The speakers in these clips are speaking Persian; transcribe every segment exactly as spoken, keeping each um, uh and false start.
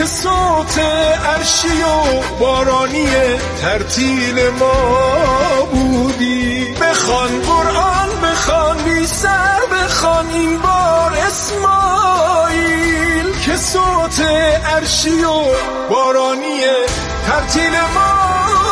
صوت عرشی و بارانی ترتیل ما بودی. بخوان قرآن بخوان بی سر بخوان این بار اسماعیل که صوت عرشی و بارانی ترتیل ما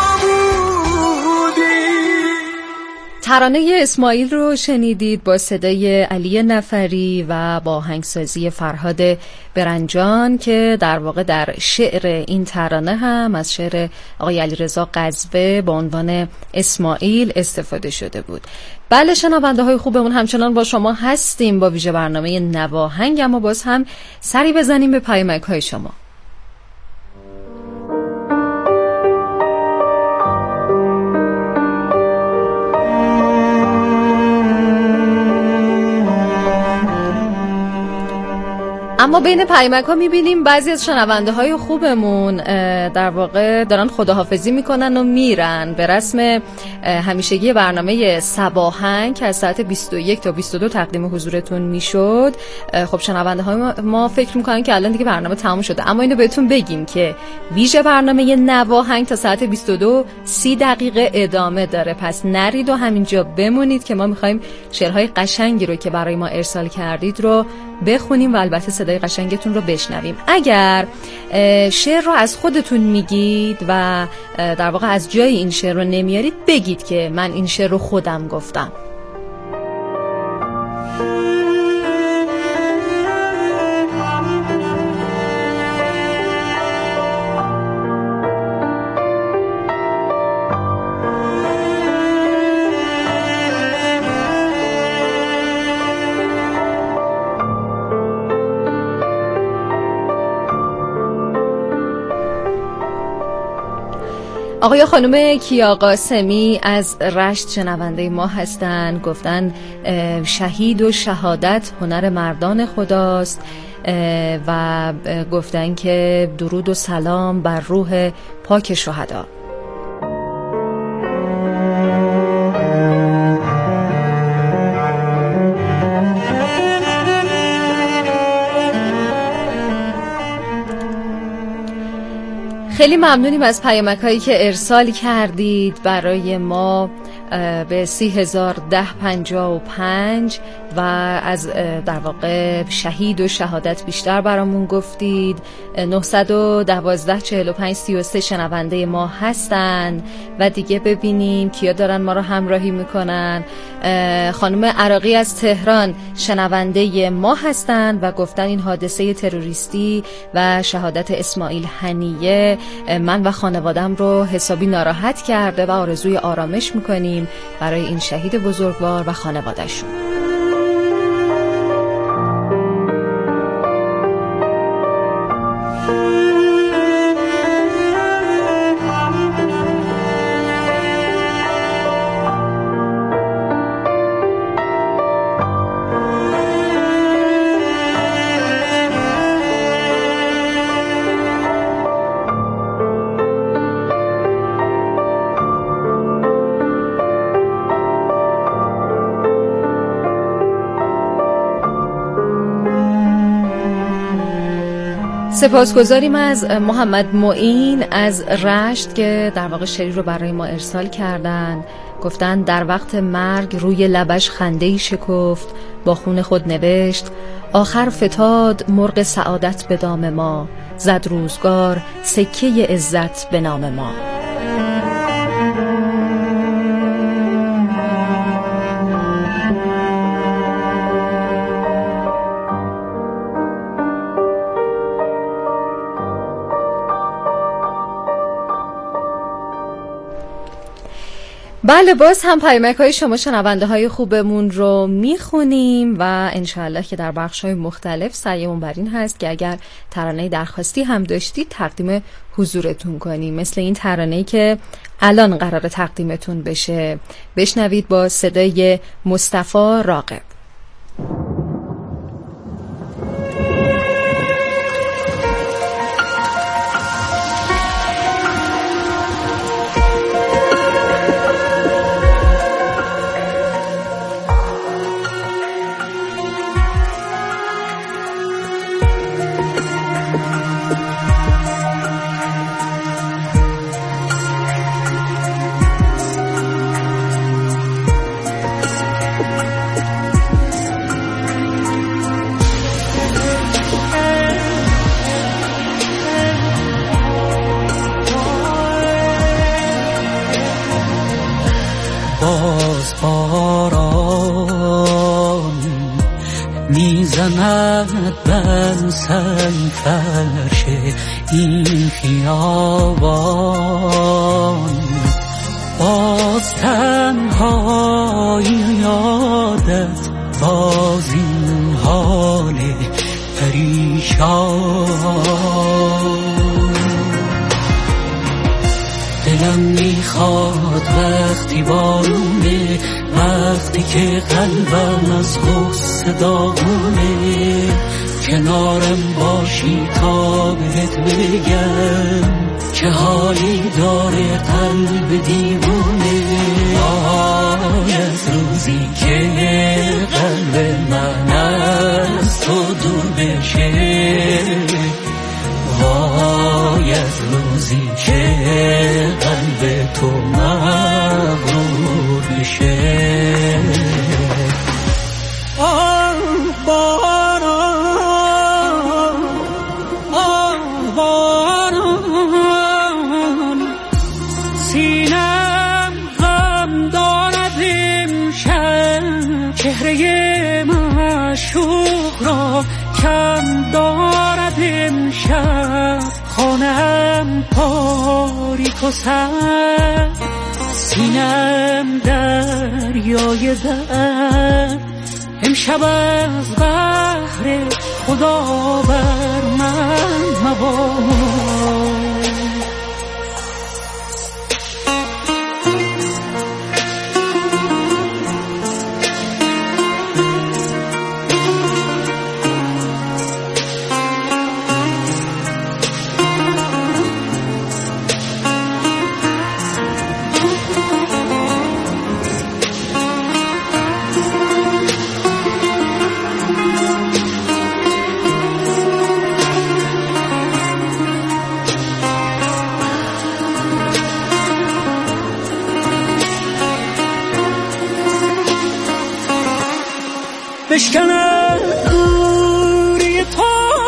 ترانه اسماعیل رو شنیدید با صدای علی نفری و با آهنگسازی فرهاد برنجان که در واقع در شعر این ترانه هم از شعر آقای علیرضا قزوه با عنوان اسماعیل استفاده شده بود. بله شنونده های خوبمون، همچنان با شما هستیم با ویژه برنامه نواهنگ، اما باز هم سری بزنیم به پیامک های شما. اما بین پیامک ها میبینیم بعضی از شنونده های خوبمون در واقع دارن خداحافظی میکنن و میرن به رسم همیشگی برنامه صباحنگ که از ساعت بیست و یک تا بیست و دو تقدیم حضورتون میشد. خب شنونده های ما فکر میکنن که الان دیگه برنامه تموم شده، اما اینو بهتون بگیم که ویژه برنامه نواهنگ تا ساعت بیست و دو سی دقیقه ادامه داره، پس نرید و همینجا بمونید که ما میخوایم شعرهای قشنگی رو که برای ما ارسال کردید رو بخونیم و البته صدای قشنگتون رو بشنویم. اگر شعر رو از خودتون میگید و در واقع از جای این شعر رو نمیارید، بگید که من این شعر رو خودم گفتم. آقای خانم کیا قاسمی از رشت شنونده ما هستن، گفتن شهید و شهادت هنر مردان خداست و گفتن که درود و سلام بر روح پاک شهدا. خیلی ممنونیم از پیامک هایی که ارسال کردید برای ما به سی هزار ده پنجاه و پنج و از در واقع شهید و شهادت بیشتر برامون گفتید. نهصد و دوازده چهل و پنج سی و سه شنونده ما هستن و دیگه ببینیم کیا دارن ما رو همراهی میکنن. خانم عراقی از تهران شنونده ما هستن و گفتن این حادثه تروریستی و شهادت اسماعیل هنیه من و خانوادم رو حسابی ناراحت کرده و آرزوی آرامش میکنیم برای این شهید بزرگوار و خانواده‌شون. سپاسگزاریم از محمد معین از رشت که در واقع شعری رو برای ما ارسال کردن. گفتن در وقت مرگ روی لبش خنده‌ای شکفت، با خون خود نوشت آخر فتاد مرغ سعادت به دام ما، زد روزگار سکه عزت به نام ما. بله باز هم پیامک های شما شنونده های خوبمون رو میخونیم و انشاءالله که در بخش های مختلف سعیمون بر این هست که اگر ترانه درخواستی هم داشتید تقدیم حضورتون کنیم، مثل این ترانه‌ای که الان قرار تقدیمتون بشه. بشنوید با صدای مصطفی راغب. میزند بر سر فرش این خیابان. باز تنهایی یادت باز این حال پریشان. دلم میخواد وقتی بارونه، وقتی که قلبم از غصه داغونه، کنارم باشی تا بهت بگم چه حالی داره قلب دیوونه. آی از روزی که قلب من از تو دور بشه، وای از روزی که قلب تو مغرور بشه. آه باران، آه باران، سینم غم دارد امشب، چهره معشوق را کم دارد امشب. خانم تاریک و سرد، سینم دریای درد، امشب از بحر خدا بر من مباد. بشکنه دوری تو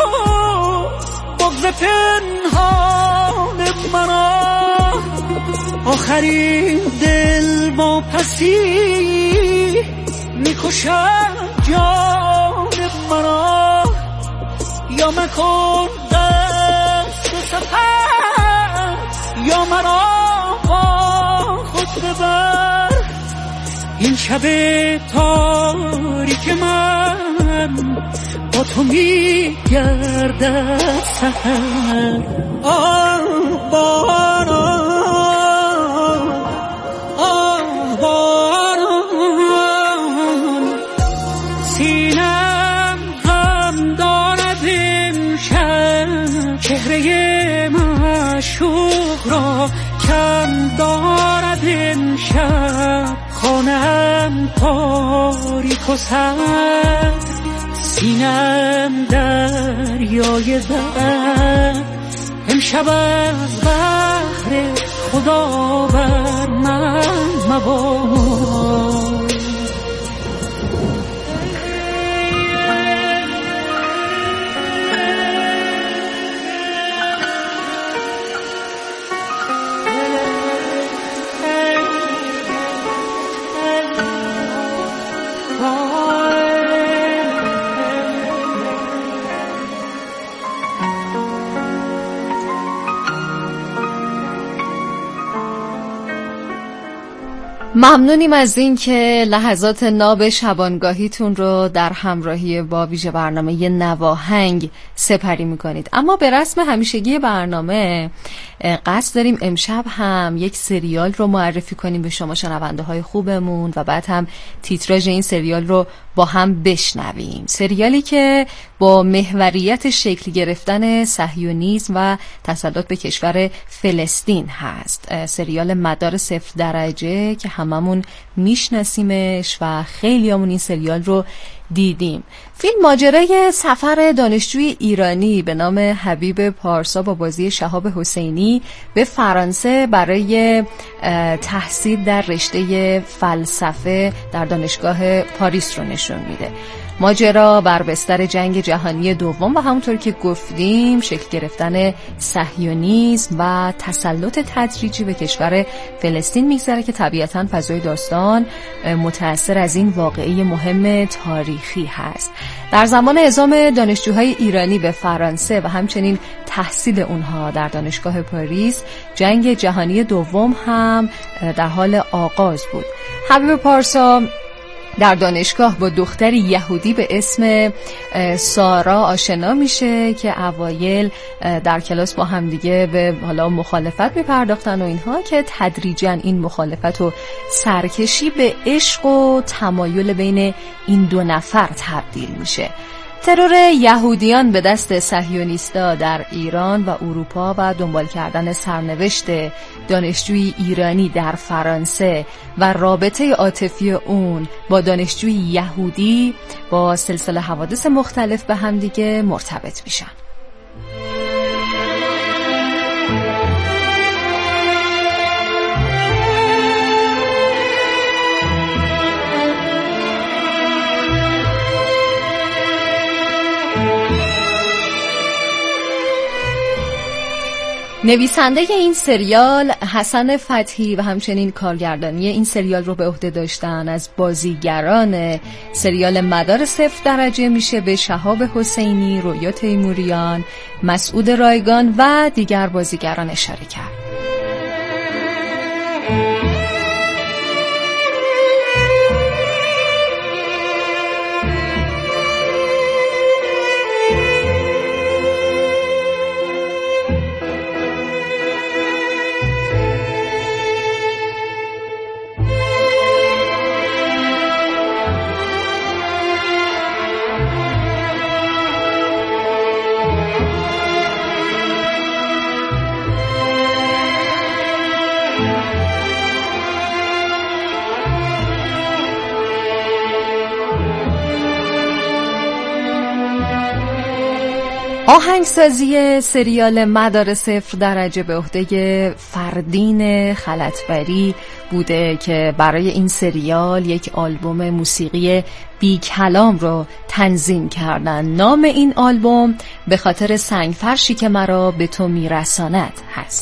بغض پنهان مرا، آخرین دل با پسی میکشد جان مرا. یا مکن دست سفر، یا مرا با خود ببر. این شب تاریک من با تو میگردد سحر. آه باران، آه باران، سینم غم دارد امشب، چهره معشوق را کم دارد امشب. خانم تاریک و سرد، سینم دریای درد، امشب از بحر خدا بر من مباد. ممنونیم از این که لحظات ناب شبانگاهیتون رو در همراهی با ویژه برنامه نواهنگ سپری میکنید. اما به رسم همیشگی برنامه قصد داریم امشب هم یک سریال رو معرفی کنیم به شما شنونده های خوبمون و بعد هم تیتراژ این سریال رو با هم بشنویم. سریالی که با محوریت شکل گرفتن صهیونیسم و تسلط به کشور فلسطین هست. سریال مدار صفر درجه که هممون میشناسیمش و خیلیامون این سریال رو دیدیم. فیلم ماجرای سفر دانشجوی ایرانی به نام حبیب پارسا با بازی شهاب حسینی به فرانسه برای تحصیل در رشته فلسفه در دانشگاه پاریس رو نشون میده. ماجرا بر بستر جنگ جهانی دوم و همونطور که گفتیم شکل گرفتن صهیونیسم و تسلط تدریجی به کشور فلسطین میگذره که طبیعتاً فضای داستان متأثر از این واقعه مهم تاریخی هست. در زمان اعزام دانشجوهای ایرانی به فرانسه و همچنین تحصیل اونها در دانشگاه پاریس، جنگ جهانی دوم هم در حال آغاز بود. حبیب پارسا در دانشگاه با دختری یهودی به اسم سارا آشنا میشه که اوایل در کلاس با همدیگه به حالا مخالفت میپرداختن و اینها، که تدریجاً این مخالفت و سرکشی به عشق و تمایل بین این دو نفر تبدیل میشه. ترور یهودیان به دست صهیونیستا در ایران و اروپا و دنبال کردن سرنوشت دانشجوی ایرانی در فرانسه و رابطه عاطفی اون با دانشجوی یهودی با سلسله حوادث مختلف به هم دیگه مرتبط میشن. نویسنده این سریال حسن فتحی و همچنین کارگردانی این سریال رو به عهده داشتن از بازیگران سریال مدار صفر درجه میشه به شهاب حسینی، رویا تیموریان، مسعود رایگان و دیگر بازیگران اشاره کرد. آهنگسازی سریال مدار صفر درجه به عهده فردین خلطبری بوده که برای این سریال یک آلبوم موسیقی بی کلام رو تنظیم کردن. نام این آلبوم به خاطر سنگفرشی که مرا به تو میرساند هست.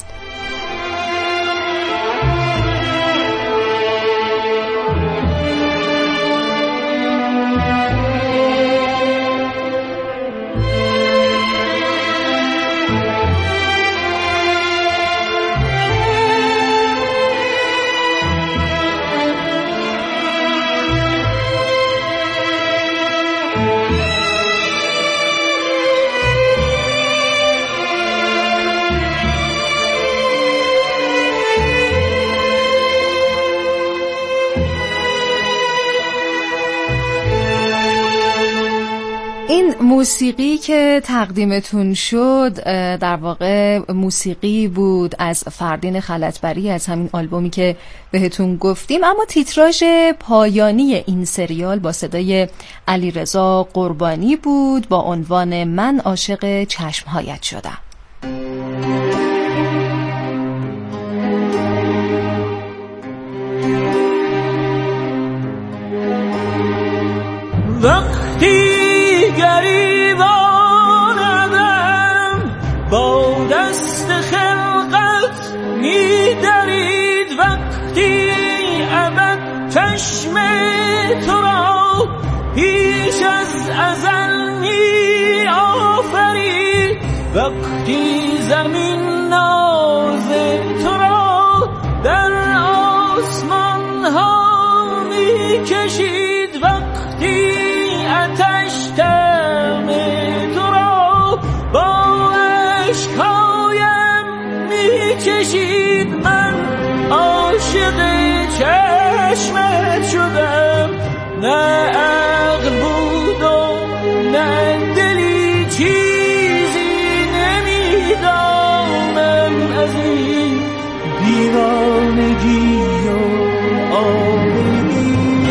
این موسیقی که تقدیمتون شد در واقع موسیقی بود از فردین خلطبری از همین آلبومی که بهتون گفتیم، اما تیتراژ پایانی این سریال با صدای علیرضا قربانی بود با عنوان من عاشق چشمهایت شدم. وقتی گریبانم با دست خلقت می‌درید، وقتی ابد چشم تو را پیش از ازل می‌آفرید، وقتی زمین ناز تو را در آسمان ها می‌کشید، وقتی آتش دم تو را با عشقایم می‌کشید، من عاشق چشمت شدم، نه عقل بود و نه دلی چیزی نمیدانم از این دیوانگی و آبرویی.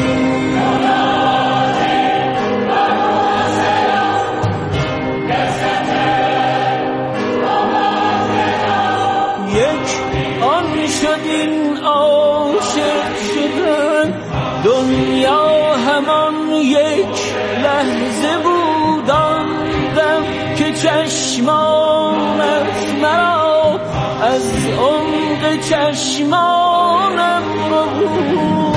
این عاشق شدن دنیا همان یک لحظه بود آن دم که چشمانت مرا از عمق چشمانم بود.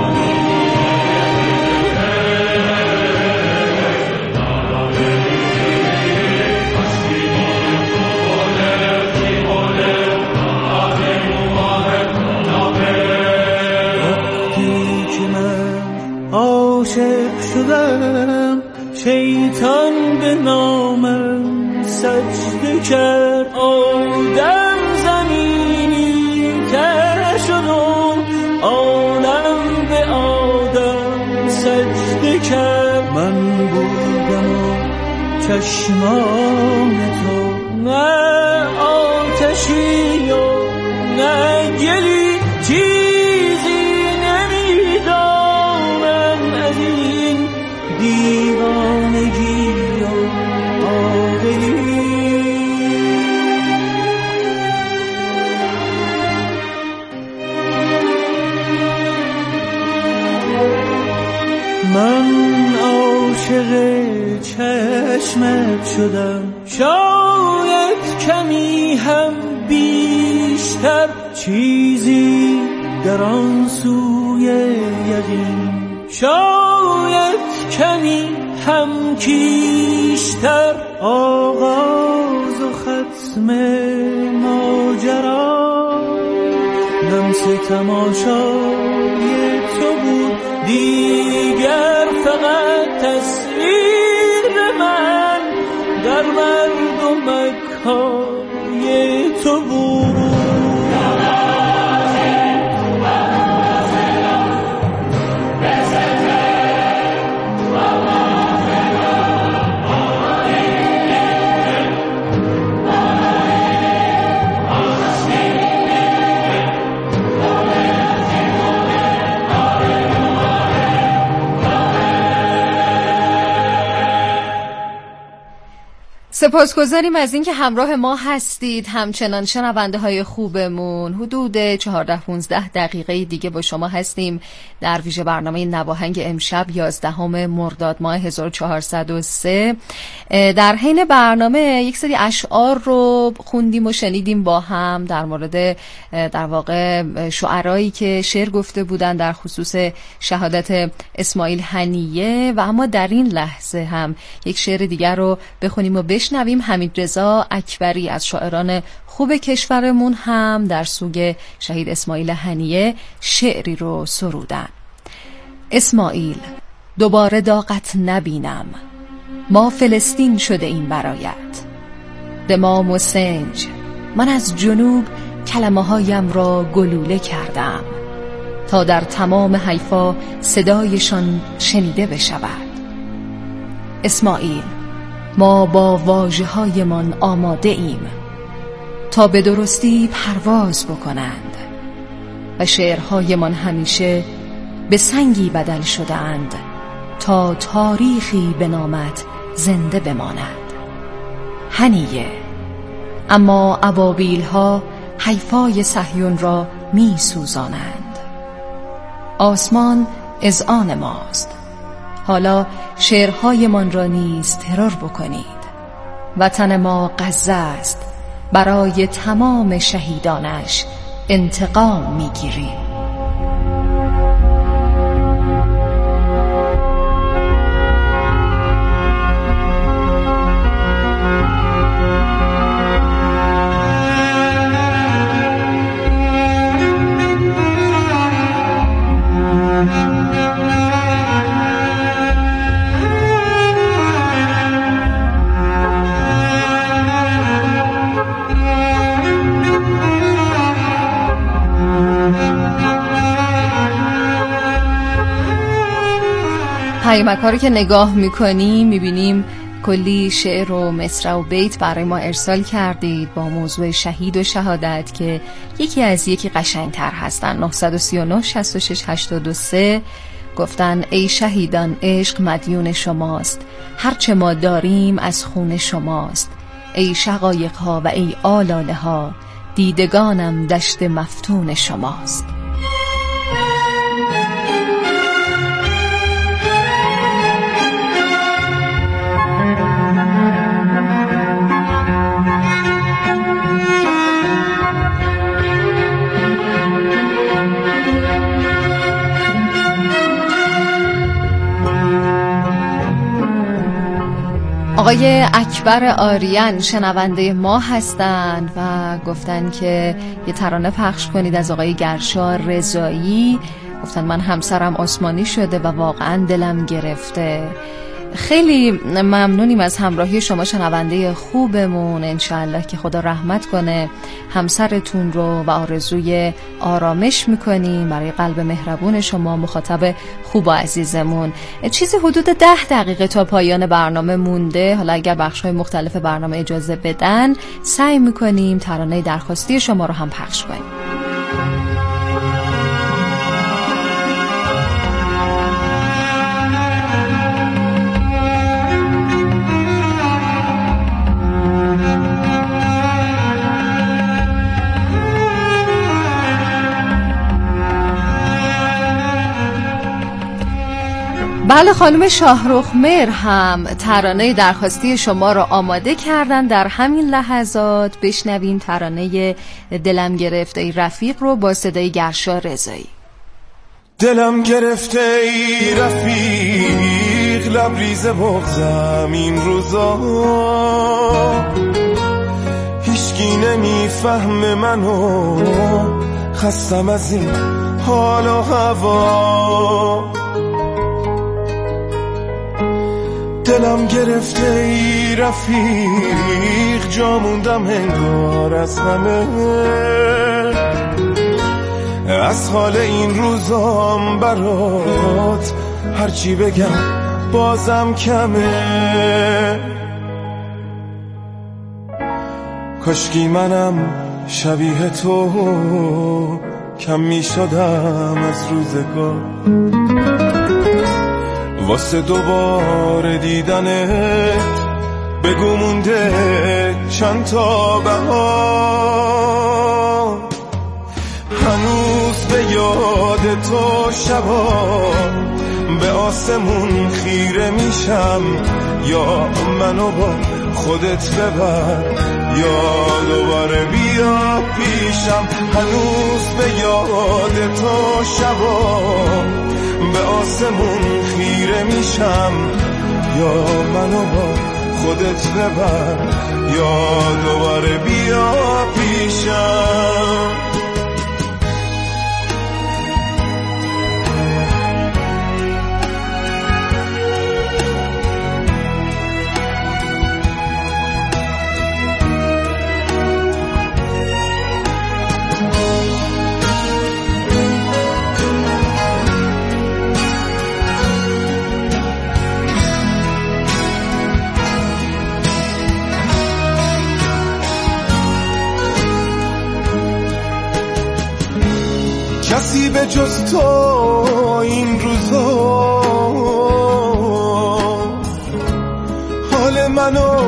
عاشق شدم شیطان به نامم سجده کرد، آدم زمینی تر شد و عالم به آدم سجده کرد. من بودم و چشمان تو نه آتشی و نه گلی، چیزی نمیدانم از این دیوانگی و عاقلی. من عاشق چشمت شدم، شاید کمی هم بیشتر، چیزی در آن سوی یقین، شاید کمی هم کیشتر. آغاز و ختم ماجرا لمس تماشای تو بود، دیگر فقط تصویر من در مردمک‌های تو بود. سپاسگزاریم از اینکه همراه ما هستید. همچنان شنونده های خوبمون، حدود چهارده پانزده دقیقه دیگه با شما هستیم در ویژه برنامه نواهنگ امشب یازدهم مرداد ماه هزار و چهارصد و سه. در حین برنامه یک سری اشعار رو خوندیم و شنیدیم با هم در مورد در واقع شعرایی که شعر گفته بودن در خصوص شهادت اسماعیل هنیه، و اما در این لحظه هم یک شعر دیگر رو بخونیم و بشنویم. حمیدرضا اکبری از شاعران خوب کشورمون هم در سوگ شهید اسماعیل هنیه شعری رو سرودن. اسماعیل دوباره داغت نبینم، ما فلسطین شده این برایت، دمام و سنج من از جنوب کلمه هایم را گلوله کردم، تا در تمام حیفا صدایشان شنیده بشود. اسماعیل ما با واژه هایمان آماده ایم تا به درستی پرواز بکنند و شعرهایمان همیشه به سنگی بدل شدند تا تاریخی به نامت زنده بماند. هنیه اما ابابیل ها حیفای صهیون را می سوزانند. آسمان اذعان ماست، حالا شعرهایمان را نیز ترور بکنید. وطن ما غزه است، برای تمام شهیدانش انتقام میگیریم. پیامک‌ها رو که نگاه می‌کنیم می‌بینیم کلی شعر و مصرع و بیت برای ما ارسال کردید با موضوع شهید و شهادت که یکی از یکی قشنگتر هستن. نه سه نه شش شش هشتاد و سه گفتن ای شهیدان عشق مدیون شماست، هرچه ما داریم از خون شماست، ای شقایق ها و ای آلاله ها، دیدگانم دشت مفتون شماست. آقای اکبر آریان شنونده ما هستند و گفتن که یه ترانه پخش کنید از آقای گرشا رضایی. گفتن من همسرم آسمانی شده و واقعا دلم گرفته. خیلی ممنونیم از همراهی شما شنونده خوبمون. انشالله که خدا رحمت کنه همسرتون رو و آرزوی آرامش میکنیم برای قلب مهربون شما، مخاطب خوب و عزیزمون. چیزی حدود ده دقیقه تا پایان برنامه مونده. حالا اگر بخش‌های مختلف برنامه اجازه بدن سعی میکنیم ترانه درخواستی شما رو هم پخش کنیم. بله، خانم شاهرخ مهر هم ترانه درخواستی شما رو آماده کردن. در همین لحظات بشنویم ترانه دلم گرفته ای رفیق رو با صدای گرشا رضایی. دلم گرفته ای رفیق، لبریز بغضم این روزا، هیچکی نمیفهم منو، خستم از این حال و هوا. دلم گرفته ای رفیق، جا موندم انگار از همه، از حال این روزام برات هرچی بگم بازم کمه. کاشکی منم شبیه تو کم می شدم از روزگار، واسه دوباره دیدنت بگو مونده چند تا بهار. هنوز به یاد تو شبا به آسمون خیره میشم، یا منو با خودت ببر یا دوباره بیا پیشم. هنوز به یاد تو شبا به آسمون خیره میشم، یا منو با خودت ببر یا دوباره بیا پیشم. کسی به جز تو این روزا حال منو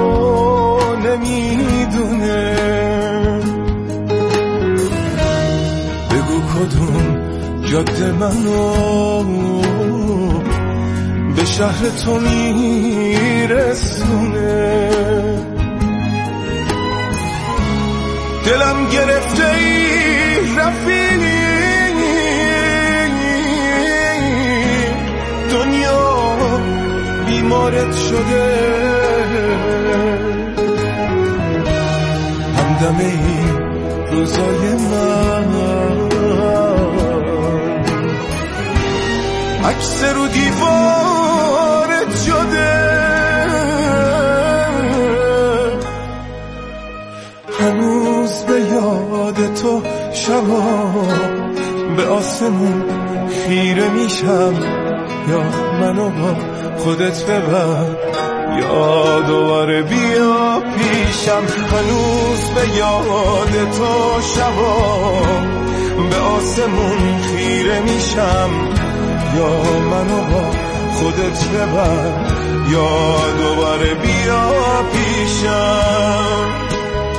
نمیدونه. بگو کدوم جاده منو به شهر تو میرسونه. دلم گرفته ای رفیق، دنیا بیمارت شده، همدم این روزای من عکس رو دیوارت شده. هنوز به یاد تو شبا به آسمون خیره میشم، یا منو با خودت ببر یا دوباره بیا پیشم. هنوز به یاد تو شبا به آسمون خیره میشم، یا منو با خودت ببر یا دوباره بیا پیشم.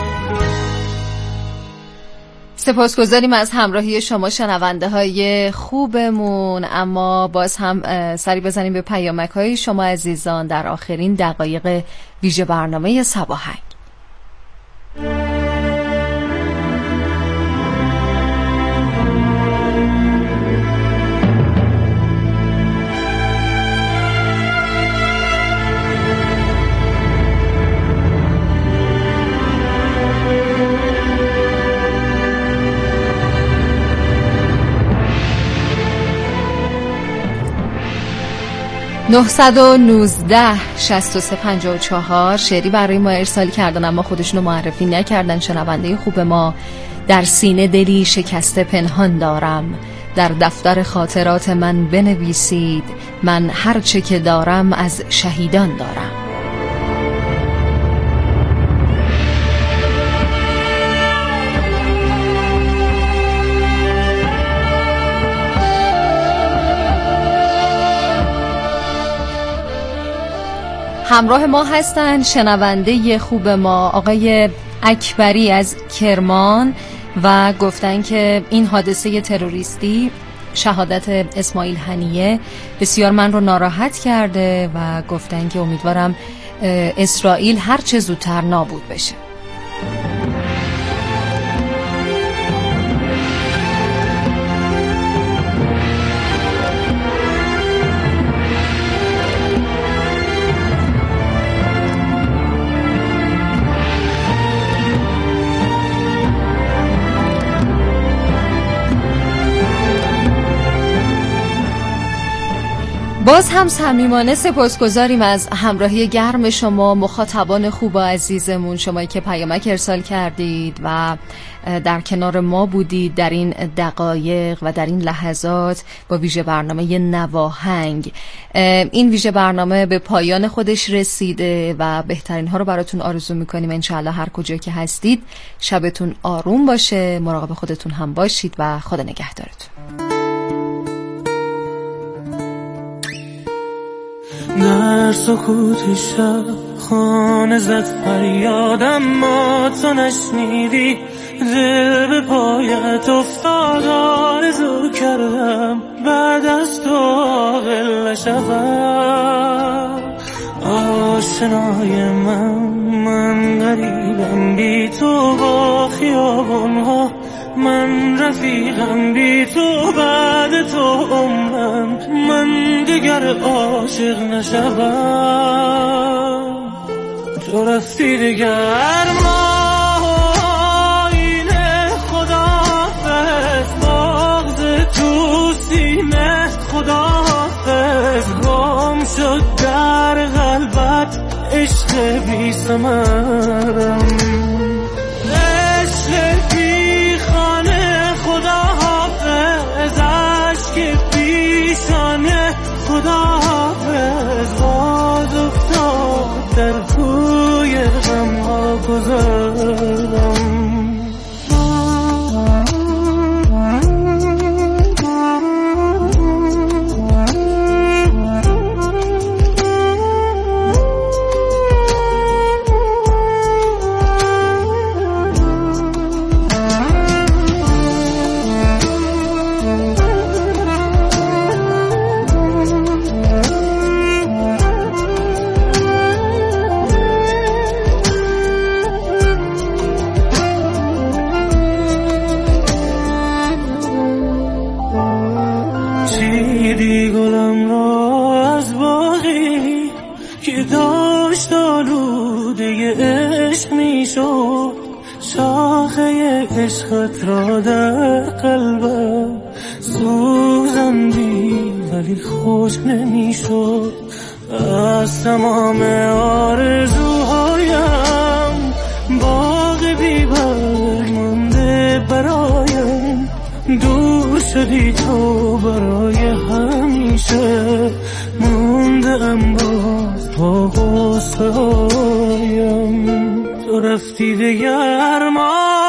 سپاسگزاریم از همراهی شما شنونده های خوبمون. اما باز هم سری بزنیم به پیامک های شما عزیزان در آخرین دقایق ویژه برنامه صباحنگ. نه یک نه شصت و سه پنجاه و چهار شعری برای ما ارسال کردن اما خودشونو معرفی نکردن. شنونده خوب ما: در سینه دلی شکسته پنهان دارم، در دفتر خاطرات من بنویسید، من هر چه که دارم از شهیدان دارم. همراه ما هستن شنونده خوب ما آقای اکبری از کرمان و گفتن که این حادثه تروریستی، شهادت اسماعیل هنیه، بسیار من رو ناراحت کرده و گفتن که امیدوارم اسرائیل هر چه زودتر نابود بشه. باز هم صمیمانه سپاسگزاریم از همراهی گرم شما مخاطبان خوب و عزیزمون، شمایی که پیامک ارسال کردید و در کنار ما بودید در این دقایق و در این لحظات با ویژه برنامه نواهنگ. این ویژه برنامه به پایان خودش رسیده و بهترین ها رو براتون آرزو میکنیم. انشاءالله هر کجا که هستید شبتون آروم باشه، مراقب خودتون هم باشید و خدا نگهدارتون. در سکوت شب خانه زد فریادم، ما تو نشنیدی، دل به پایت افتاد، آرزو کردم بعد از تو عاقل نشوم. آشنای من من غریبم بی تو با خیابونها، من رفیقم بی تو بعد تو عمرم، من دیگر عاشق نشوم. تو رفتی دیگر ما اینه، خداحافظ بغض تو سینه، خداحافظ گم شد در قلبت عشق بی ثمرم، عشق بی خانه، خداحافظ عشق پیشانه، خداحافظ باز افتاد در کوی غم ها گذرم. چیدی گلم را از باغی که داشت آلوده عشق می شد، شاخه عشقت را در قلبم سوزندی ولی خوش نمی شد. از تمام آرزوهایم باغ بی برگ مانده برایم، دور شدی تو برای همیشه، موندم باز با غصه هایم. تو رفتی دیگر ما